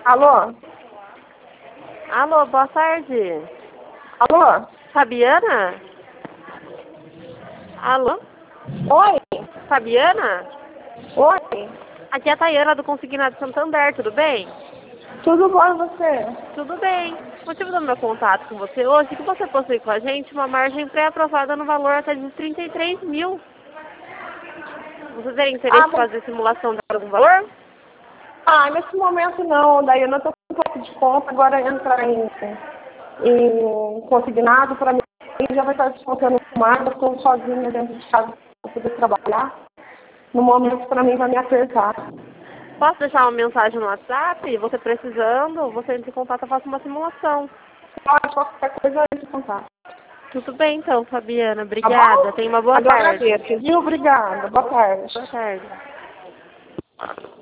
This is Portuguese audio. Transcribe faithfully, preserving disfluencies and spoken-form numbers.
Alô? Alô, boa tarde. Alô? Fabiana? Alô? Oi? Fabiana? Oi? Aqui é a Tayana do Consignado Santander, tudo bem? Tudo bom e você? Tudo bem. O motivo do meu contato com você hoje é que você possui com a gente uma margem pré-aprovada no valor até de trinta e três mil. Você tem interesse Ah, em mas... fazer simulação de algum valor? ah, nesse momento não, daí eu não tô com um pouco de conta, agora entrar em, em consignado para mim já vai estar descontando mais, eu estou sozinha dentro de casa para poder trabalhar. No momento para mim vai me apertar. Posso deixar uma mensagem no WhatsApp? Você precisando, você entra em contato e faça uma simulação. Pode, qualquer coisa eu entro em contato. Tudo bem então, Fabiana. Tá Obrigada. bom? Tenha uma boa Eu tarde. agradeço, viu? Obrigada. Boa tarde. Boa tarde.